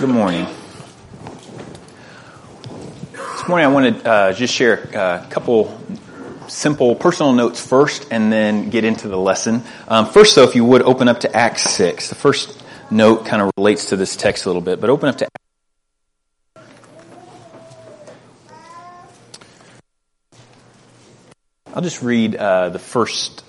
Good morning. This morning I want to just share a couple simple personal notes first and then get into the lesson. First, though, if you would open up to Acts 6. The first note kind of relates to this text a little bit, but open up to I'll just read the first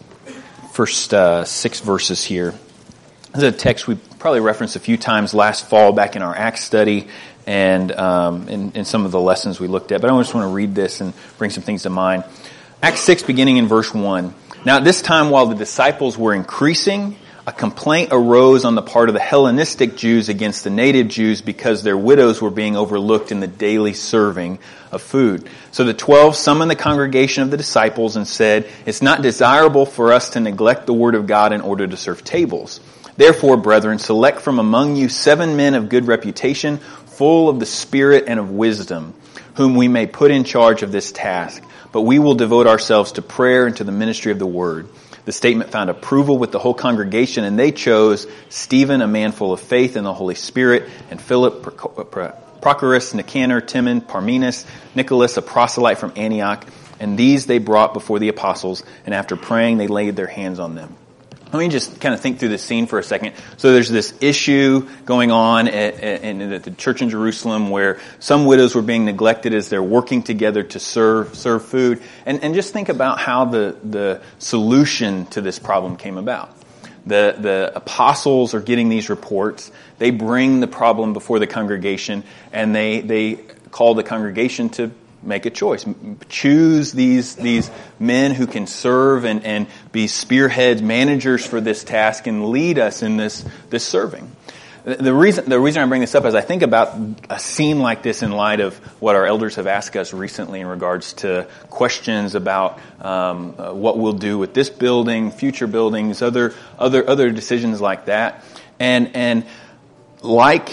6 verses here. This is a text we probably referenced a few times last fall back in our Acts study and in some of the lessons we looked at. But I just want to read this and bring some things to mind. Acts 6, beginning in verse 1. Now at this time, while the disciples were increasing, a complaint arose on the part of the Hellenistic Jews against the native Jews because their widows were being overlooked in the daily serving of food. So the 12 summoned the congregation of the disciples and said, "It's not desirable for us to neglect the word of God in order to serve tables. Therefore, brethren, select from among you 7 men of good reputation, full of the Spirit and of wisdom, whom we may put in charge of this task. But we will devote ourselves to prayer and to the ministry of the word." The statement found approval with the whole congregation, and they chose Stephen, a man full of faith in the Holy Spirit, and Philip, Prochorus, Nicanor, Timon, Parmenas, Nicholas, a proselyte from Antioch. And these they brought before the apostles, and after praying, they laid their hands on them. Let me just kind of think through this scene for a second. So there's this issue going on at the church in Jerusalem where some widows were being neglected as they're working together to serve food. And just think about how the solution to this problem came about. The apostles are getting these reports. They bring the problem before the congregation, and they call the congregation to make a choice. Choose these men who can serve and be spearheads, managers for this task, and lead us in this serving. The reason I bring this up is I think about a scene like this in light of what our elders have asked us recently in regards to questions about what we'll do with this building, future buildings, other decisions like that, and like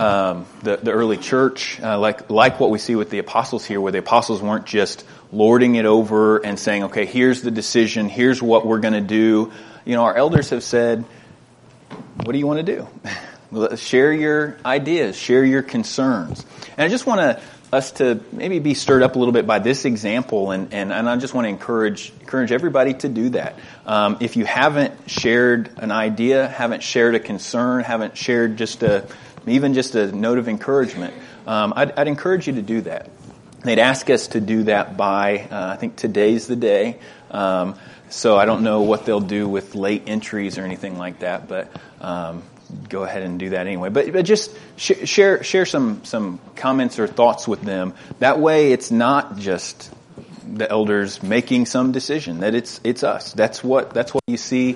the early church, like what we see with the apostles here, where the apostles weren't just lording it over and saying, "Okay, here's the decision, here's what we're going to do." Our elders have said, "What do you want to do? Share your ideas, share your concerns." And I just want us to maybe be stirred up a little bit by this example, and I just want to encourage everybody to do that. If you haven't shared an idea, haven't shared a concern, haven't shared even just a note of encouragement, I'd encourage you to do that. They'd ask us to do that by, I think today's the day. So I don't know what they'll do with late entries or anything like that, but go ahead and do that anyway. But just share some comments or thoughts with them. That way, it's not just the elders making some decision. That it's us. That's what you see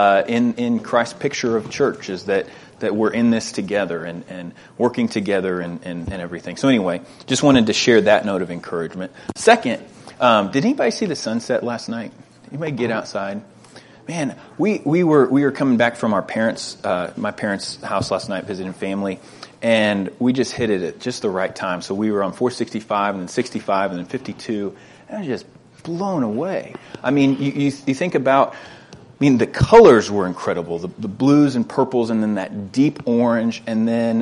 in Christ's picture of church, is that we're in this together and working together and everything. So anyway, just wanted to share that note of encouragement. Second, did anybody see the sunset last night? Anybody get outside? Man, we were coming back from my parents' house last night, visiting family, and we just hit it at just the right time. So we were on 465 and then 65 and then 52, and I was just blown away. I mean, you think about, the colors were incredible, the blues and purples, and then that deep orange, and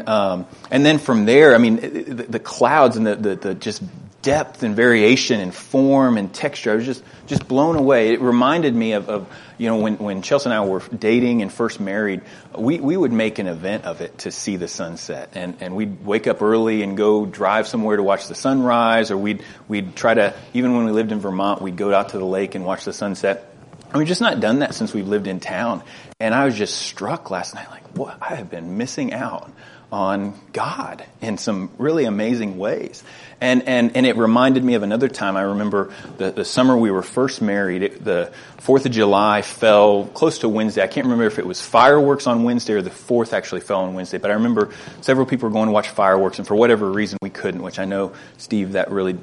then from there, the clouds and the just depth and variation and form and texture. I was just blown away. It reminded me of when Chelsea and I were dating and first married, we would make an event of it to see the sunset, and we'd wake up early and go drive somewhere to watch the sunrise, or we'd try to, even when we lived in Vermont, we'd go out to the lake and watch the sunset. And we've just not done that since we've lived in town. And I was just struck last night, like, what, I have been missing out on God in some really amazing ways. And it reminded me of another time. I remember the summer we were first married, the 4th of July fell close to Wednesday. I can't remember if it was fireworks on Wednesday or the 4th actually fell on Wednesday, but I remember several people were going to watch fireworks, and for whatever reason we couldn't, which I know, Steve, that really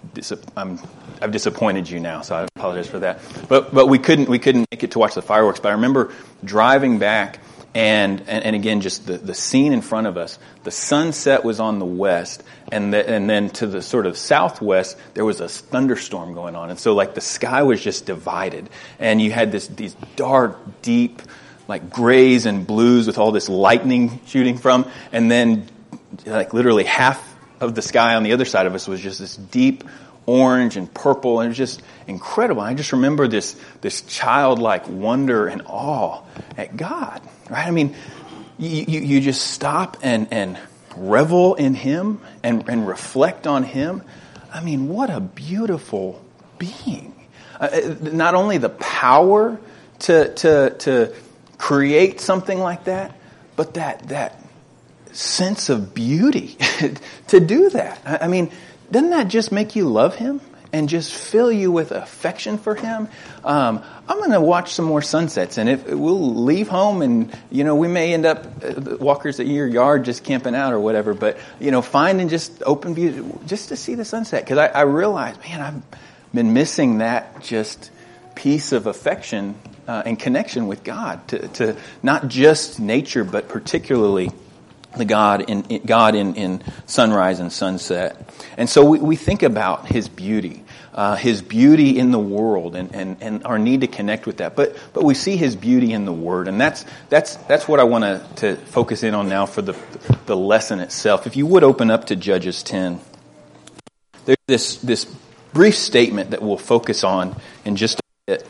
I've disappointed you now, so I apologize for that. But we couldn't make it to watch the fireworks. But I remember driving back, and again, just the scene in front of us. The sunset was on the west, and then to the sort of southwest, there was a thunderstorm going on, and so like the sky was just divided, and you had these dark, deep, like grays and blues with all this lightning shooting from, and then like literally half of the sky on the other side of us was just this deep orange and purple, and it was just incredible. I just remember this childlike wonder and awe at God, right? I mean, you just stop and revel in Him and reflect on Him. I mean, what a beautiful being. Not only the power to create something like that, but that sense of beauty to do that. I mean, doesn't that just make you love Him and just fill you with affection for Him? I'm going to watch some more sunsets, and if we'll leave home, and we may end up walkers at your yard just camping out or whatever. But finding just open view just to see the sunset, because I realize, man, I've been missing that just piece of affection and connection with God to not just nature, but particularly the God in sunrise and sunset. And so we think about His beauty in the world, and our need to connect with that. But we see His beauty in the Word, and that's what I want to focus in on now for the lesson itself. If you would open up to Judges 10, there's this brief statement that we'll focus on in just a bit.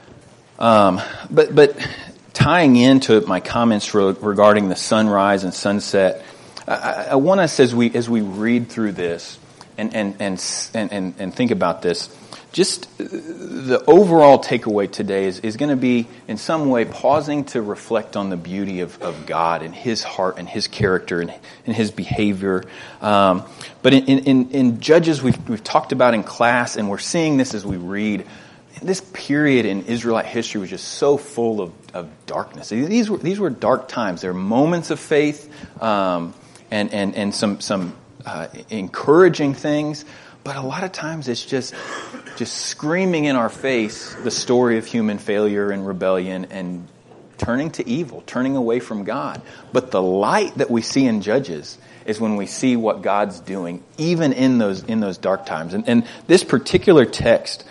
But tying into my comments regarding the sunrise and sunset, I want us as we read through this and think about this, just the overall takeaway today is going to be in some way pausing to reflect on the beauty of God and His heart and His character and His behavior. But in Judges, we've talked about in class, and we're seeing this as we read. This period in Israelite history was just so full of darkness. These were dark times. There were moments of faith and some encouraging things, but a lot of times it's just screaming in our face the story of human failure and rebellion and turning to evil, turning away from God. But the light that we see in Judges is when we see what God's doing, even in those dark times. And this particular text,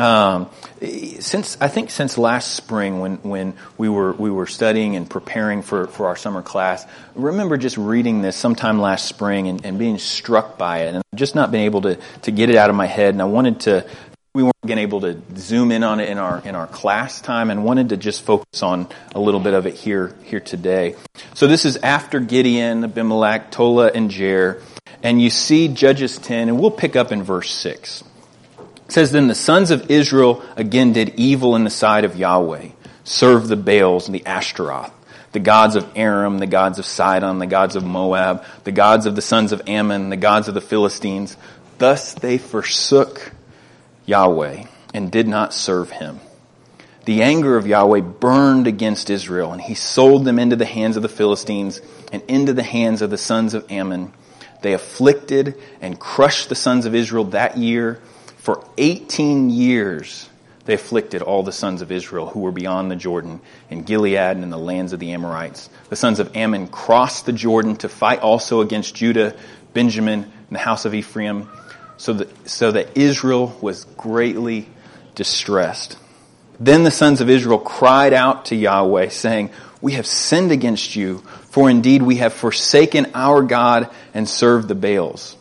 since last spring when we were studying and preparing for our summer class, I remember just reading this sometime last spring and being struck by it, and I've just not been able to get it out of my head. And we weren't getting able to zoom in on it in our class time, and wanted to just focus on a little bit of it here today. So this is after Gideon, Abimelech, Tola, and Jair, and you see Judges 10, and we'll pick up in verse 6. It says, "Then the sons of Israel again did evil in the sight of Yahweh, served the Baals and the Ashtaroth, the gods of Aram, the gods of Sidon, the gods of Moab, the gods of the sons of Ammon, the gods of the Philistines. Thus they forsook Yahweh and did not serve Him. The anger of Yahweh burned against Israel, and He sold them into the hands of the Philistines and into the hands of the sons of Ammon. They afflicted and crushed the sons of Israel that year. For 18 years they afflicted all the sons of Israel who were beyond the Jordan, in Gilead and in the lands of the Amorites. The sons of Ammon crossed the Jordan to fight also against Judah, Benjamin, and the house of Ephraim, so that Israel was greatly distressed. Then the sons of Israel cried out to Yahweh, saying, 'We have sinned against you, for indeed we have forsaken our God and served the Baals.'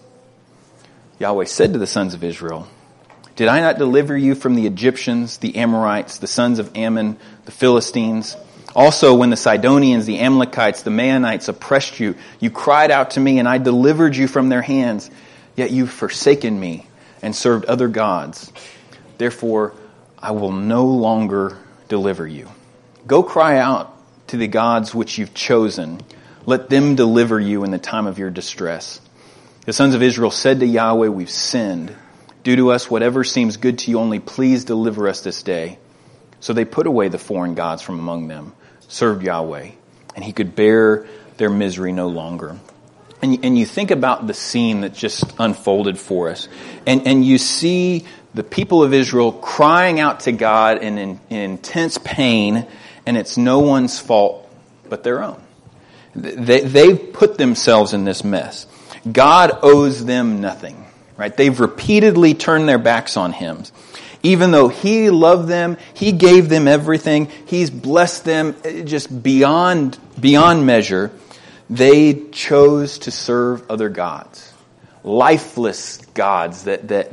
Yahweh said to the sons of Israel, 'Did I not deliver you from the Egyptians, the Amorites, the sons of Ammon, the Philistines? Also when the Sidonians, the Amalekites, the Maonites oppressed you, you cried out to me, and I delivered you from their hands. Yet you've forsaken me and served other gods. Therefore I will no longer deliver you. Go cry out to the gods which you've chosen. Let them deliver you in the time of your distress.' The sons of Israel said to Yahweh, 'We've sinned. Do to us whatever seems good to you, only please deliver us this day.' So they put away the foreign gods from among them, served Yahweh, and He could bear their misery no longer." And you think about the scene that just unfolded for us, and you see the people of Israel crying out to God in intense pain, and it's no one's fault but their own. They've put themselves in this mess. God owes them nothing, right? They've repeatedly turned their backs on Him. Even though He loved them, He gave them everything, He's blessed them just beyond measure, They chose to serve other gods, lifeless gods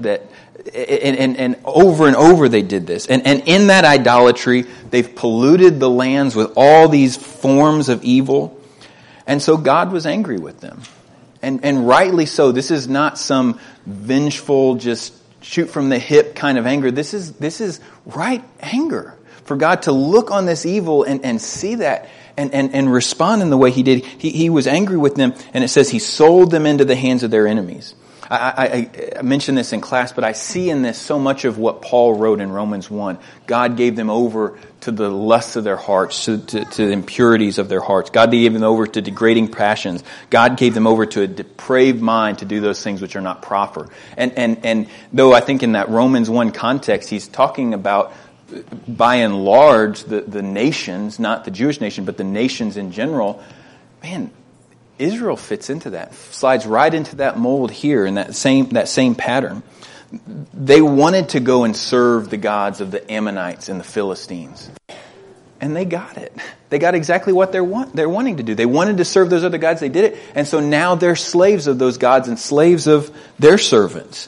and over they did this. And in that idolatry, they've polluted the lands with all these forms of evil. And so God was angry with them. And rightly so. This is not some vengeful, just shoot from the hip kind of anger. This is right anger. For God to look on this evil and see that and respond in the way he did. He was angry with them, and it says he sold them into the hands of their enemies. I mentioned this in class, but I see in this so much of what Paul wrote in Romans 1. God gave them over to the lusts of their hearts, to the impurities of their hearts. God gave them over to degrading passions. God gave them over to a depraved mind to do those things which are not proper. And though I think in that Romans 1 context, he's talking about, by and large, the nations, not the Jewish nation, but the nations in general, man, Israel fits into that, slides right into that mold here in that same pattern. They wanted to go and serve the gods of the Ammonites and the Philistines. And they got it. They got exactly what they're wanting to do. They wanted to serve those other gods. They did it. And so now they're slaves of those gods and slaves of their servants.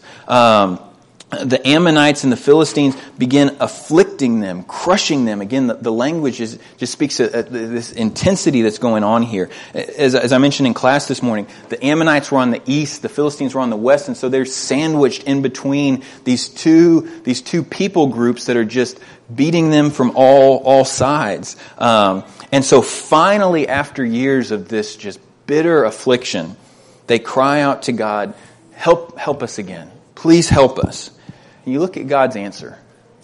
The Ammonites and the Philistines begin afflicting them, crushing them. Again, the language just speaks to this intensity that's going on here. As I mentioned in class this morning, the Ammonites were on the east, the Philistines were on the west, and so they're sandwiched in between these two people groups that are just beating them from all sides. And so finally, after years of this just bitter affliction, they cry out to God, help us again. Please help us. And you look at God's answer.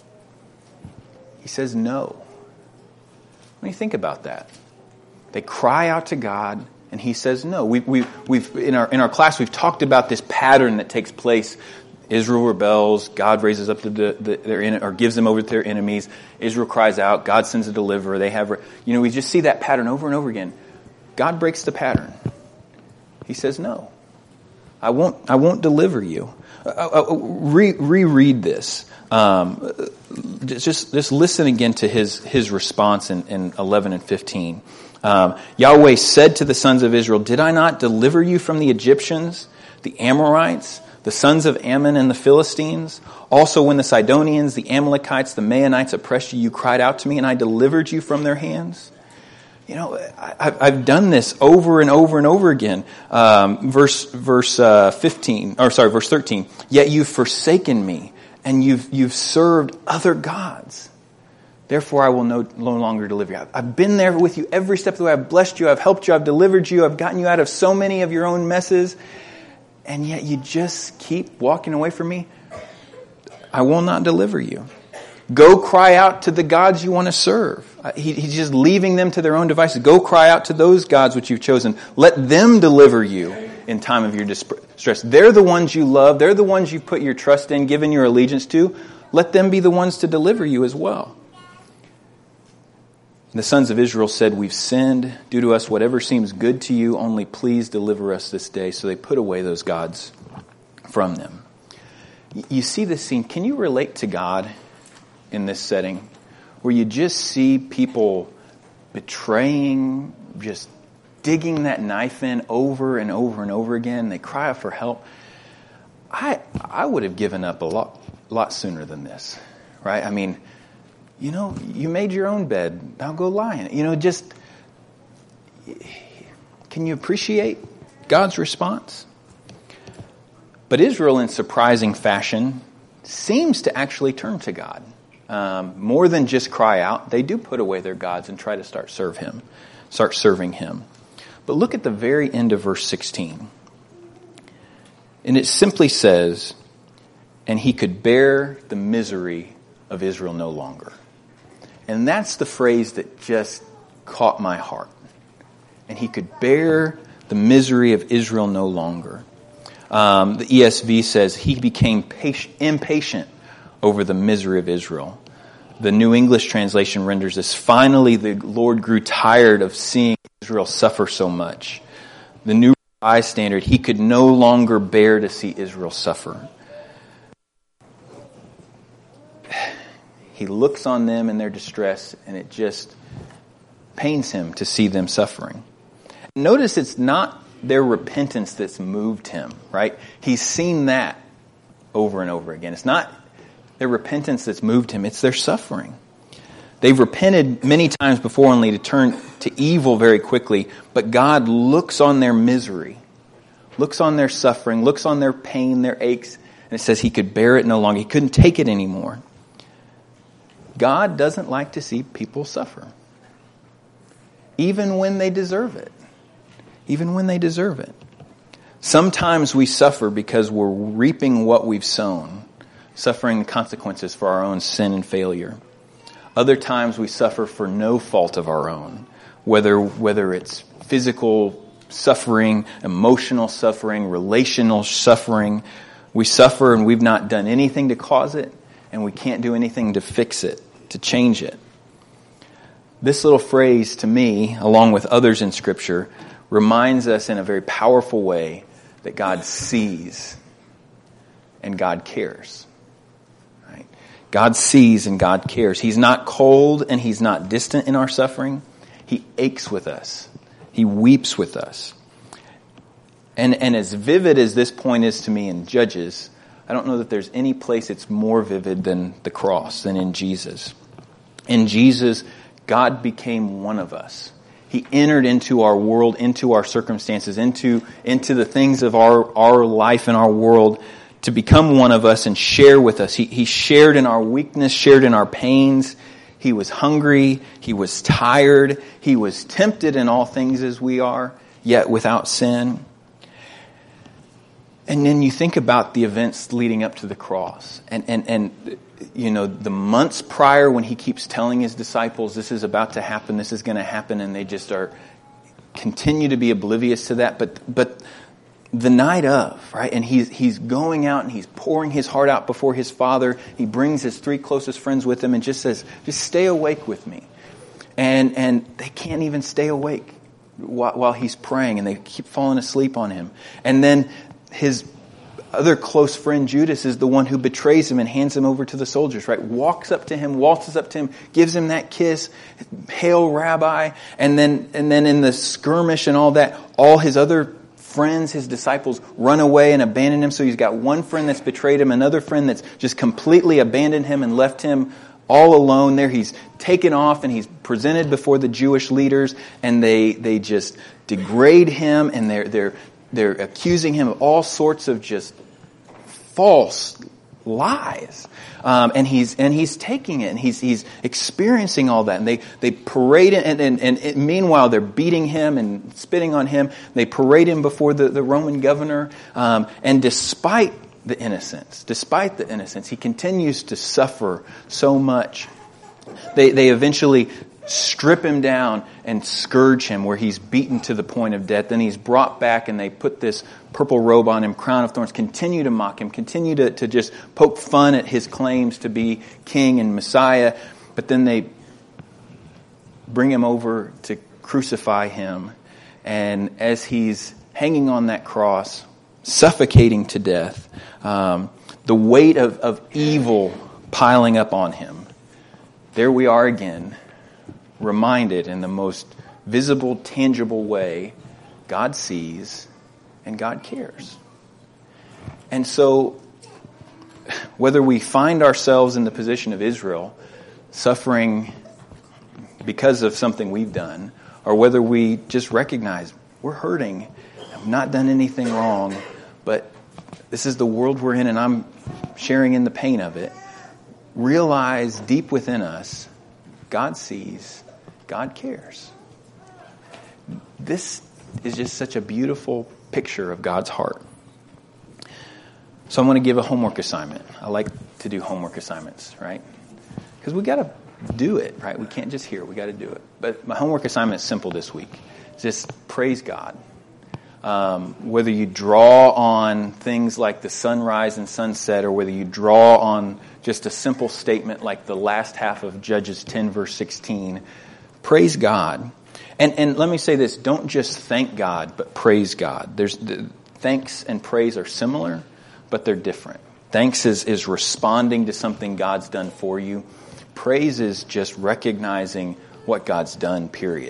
He says no. What do you think about that? They cry out to God, and He says no. We've in our class we've talked about this pattern that takes place. Israel rebels. God raises up or gives them over to their enemies. Israel cries out. God sends a deliverer. We just see that pattern over and over again. God breaks the pattern. He says no. I won't deliver you. Reread this. Just listen again to his response in 11 and 15. Yahweh said to the sons of Israel, "Did I not deliver you from the Egyptians, the Amorites, the sons of Ammon and the Philistines? Also when the Sidonians, the Amalekites, the Maonites oppressed you, you cried out to me, and I delivered you from their hands." I've done this over and over and over again. Verse 13. Yet you've forsaken me, and you've served other gods. Therefore, I will no longer deliver you. I've been there with you every step of the way. I've blessed you. I've helped you. I've delivered you. I've gotten you out of so many of your own messes, and yet you just keep walking away from me. I will not deliver you. Go cry out to the gods you want to serve. He's just leaving them to their own devices. Go cry out to those gods which you've chosen. Let them deliver you in time of your distress. They're the ones you love. They're the ones you've put your trust in, given your allegiance to. Let them be the ones to deliver you as well. And the sons of Israel said, "We've sinned. Do to us whatever seems good to you. Only please deliver us this day." So they put away those gods from them. You see this scene. Can you relate to God in this setting, where you just see people betraying, just digging that knife in over and over and over again? They cry out for help. I would have given up a lot sooner than this, right? I mean, you made your own bed. Now go lie in it. Can you appreciate God's response? But Israel, in surprising fashion, seems to actually turn to God. More than just cry out, they do put away their gods and try to start serving Him. But look at the very end of verse 16. And it simply says, "And he could bear the misery of Israel no longer." And that's the phrase that just caught my heart. And he could bear the misery of Israel no longer. The ESV says he became impatient over the misery of Israel. The New English translation renders this, "Finally the Lord grew tired of seeing Israel suffer so much." The New Revised Standard, "He could no longer bear to see Israel suffer." He looks on them in their distress, and it just pains him to see them suffering. notice it's not their repentance that's moved him, right? He's seen that over and over again. It's not their repentance that's moved him, it's their suffering. They've repented many times before only to turn to evil very quickly, but God looks on their misery, looks on their suffering, looks on their pain, their aches, and it says he could bear it no longer. He couldn't take it anymore. God doesn't like to see people suffer, even when they deserve it. Even when they deserve it. Sometimes we suffer because we're reaping what we've sown, suffering the consequences for our own sin and failure. Other times we suffer for no fault of our own, whether it's physical suffering, emotional suffering, relational suffering. We suffer and we've not done anything to cause it, and we can't do anything to fix it, to change it. This little phrase, to me, along with others in Scripture, reminds us in a very powerful way that God sees and God cares. Right? God sees and God cares. He's not cold and He's not distant in our suffering. He aches with us. He weeps with us. And as vivid as this point is to me in Judges, I don't know that there's any place it's more vivid than the cross, than in Jesus. In Jesus, God became one of us. He entered into our world, into our circumstances, into the things of our life and our world to become one of us and share with us. He shared in our weakness, shared in our pains. He was hungry. He was tired. He was tempted in all things as we are, yet without sin. And then you think about the events leading up to the cross. And you know, the months prior when he keeps telling his disciples, this is about to happen, this is going to happen, and they just continue to be oblivious to that. But the night of, right, and he's going out and he's pouring his heart out before his Father. He brings his 3 closest friends with him and just says, just stay awake with me. And they can't even stay awake while he's praying, and they keep falling asleep on him. And then his other close friend Judas is the one who betrays him and hands him over to the soldiers, right? Walks up to him, waltzes up to him, gives him that kiss, "Hail, Rabbi." And then in the skirmish and all that, all his other friends, his disciples, run away and abandon him. So he's got one friend that's betrayed him, another friend that's just completely abandoned him and left him all alone there. He's taken off and he's presented before the Jewish leaders, and they just degrade him, and they're accusing him of all sorts of just false lies, and he's taking it, and he's experiencing all that, and they parade it, and meanwhile they're beating him and spitting on him. They parade him before the Roman governor, and despite the innocence, he continues to suffer so much. They eventually strip him down and scourge him where he's beaten to the point of death. Then he's brought back and they put this purple robe on him, crown of thorns, continue to mock him, continue to just poke fun at his claims to be king and Messiah. But then they bring him over to crucify him. And as he's hanging on that cross, suffocating to death, the weight of evil piling up on him, there we are again, reminded in the most visible, tangible way, God sees and God cares. And so, whether we find ourselves in the position of Israel, suffering because of something we've done, or whether we just recognize we're hurting, I've not done anything wrong, but this is the world we're in and I'm sharing in the pain of it, realize deep within us, God sees, God cares. This is just such a beautiful picture of God's heart. So I'm going to give a homework assignment. I like to do homework assignments, right? Because we got to do it, right? We can't just hear, we got to do it. But my homework assignment is simple this week. Just praise God. Whether you draw on things like the sunrise and sunset, or whether you draw on just a simple statement like the last half of Judges 10 verse 16, praise God. And let me say this, don't just thank God, but praise God. Thanks and praise are similar, but they're different. Thanks is responding to something God's done for you. Praise is just recognizing what God's done, period.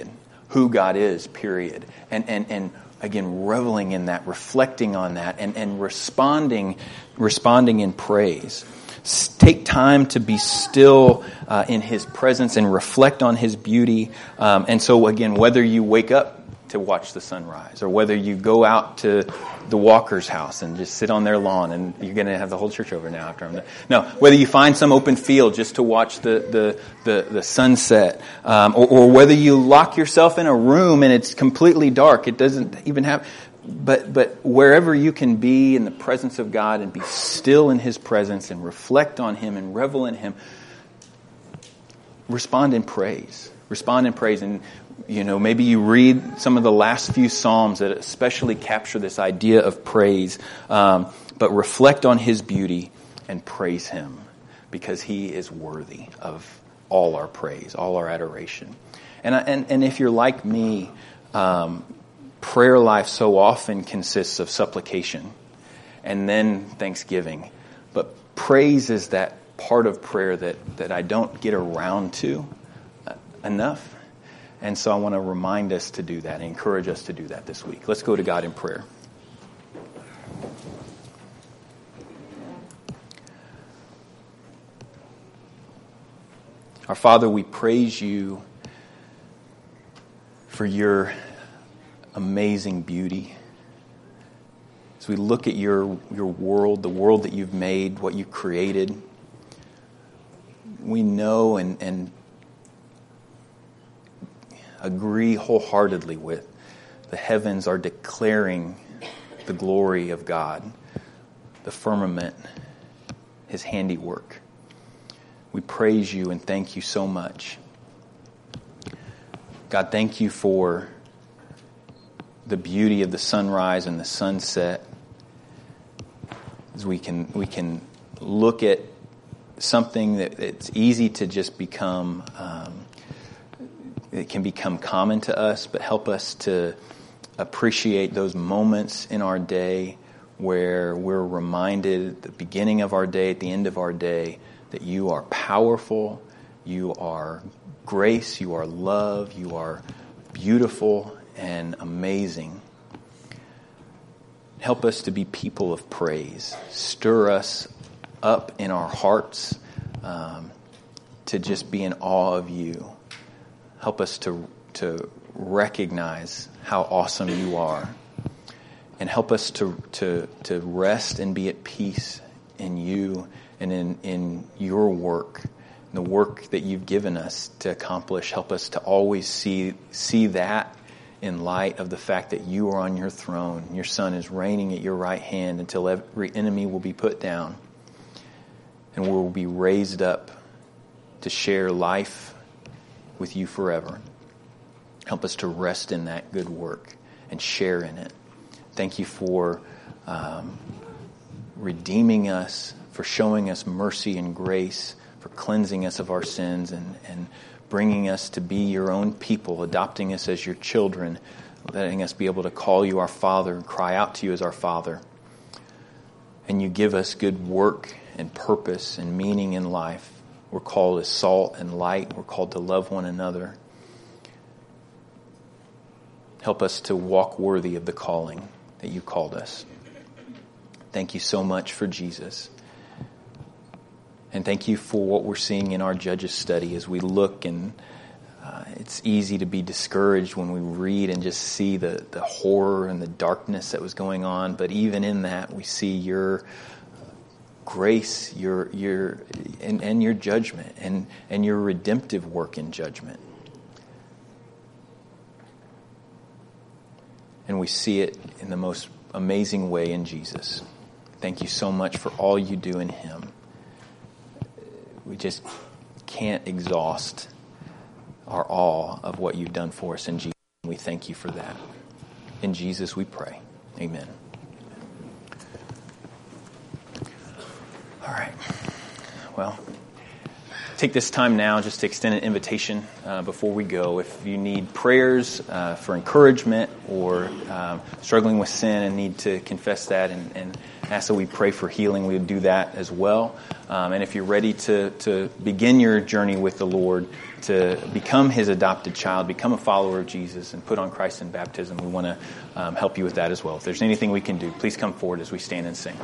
who God is, period. And again, reveling in that, reflecting on that, and responding in praise. Take time to be still in His presence and reflect on His beauty. And so again, whether you wake up to watch the sunrise, or whether you go out to the Walker's house and just sit on their lawn, and you're going to have the whole church over now after I'm done. No, whether you find some open field just to watch the sunset, or whether you lock yourself in a room and it's completely dark, it doesn't even have. But wherever you can be in the presence of God and be still in His presence and reflect on Him and revel in Him, respond in praise. Respond in praise. And maybe you read some of the last few Psalms that especially capture this idea of praise. But reflect on His beauty and praise Him, because He is worthy of all our praise, all our adoration. And if you're like me, prayer life so often consists of supplication and then thanksgiving. But praise is that part of prayer that I don't get around to enough. And so I want to remind us to do that and encourage us to do that this week. Let's go to God in prayer. Our Father, we praise You for Your amazing beauty. As we look at your world, the world that You've made, what You created, we know and agree wholeheartedly with the heavens are declaring the glory of God, the firmament, His handiwork. We praise You and thank You so much. God, thank You for the beauty of the sunrise and the sunset. As we can look at something that it's easy to just become it can become common to us, but help us to appreciate those moments in our day where we're reminded at the beginning of our day, at the end of our day, that You are powerful, You are grace, You are love, You are beautiful and amazing. Help us to be people of praise. Stir us up in our hearts to just be in awe of You. Help us to recognize how awesome You are. And help us to rest and be at peace in You and in Your work, the work that You've given us to accomplish. Help us to always see that in light of the fact that You are on Your throne. Your Son is reigning at Your right hand until every enemy will be put down. And we will be raised up to share life with You forever. Help us to rest in that good work and share in it. Thank You for redeeming us, for showing us mercy and grace, for cleansing us of our sins and bringing us to be Your own people, adopting us as Your children, letting us be able to call You our Father and cry out to You as our Father. And You give us good work and purpose and meaning in life. We're called as salt and light. We're called to love one another. Help us to walk worthy of the calling that You called us. Thank You so much for Jesus. And thank You for what we're seeing in our Judges study as we look, and it's easy to be discouraged when we read and just see the horror and the darkness that was going on. But even in that, we see Your grace, your judgment, and Your redemptive work in judgment. And we see it in the most amazing way in Jesus. Thank You so much for all You do in Him. We just can't exhaust our awe of what You've done for us in Jesus. We thank You for that. In Jesus we pray. Amen. All right. Well, take this time now just to extend an invitation before we go. If you need prayers for encouragement or struggling with sin and need to confess that and ask that we pray for healing, we would do that as well. And if you're ready to begin your journey with the Lord, to become His adopted child, become a follower of Jesus, and put on Christ in baptism, we want to help you with that as well. If there's anything we can do, please come forward as we stand and sing.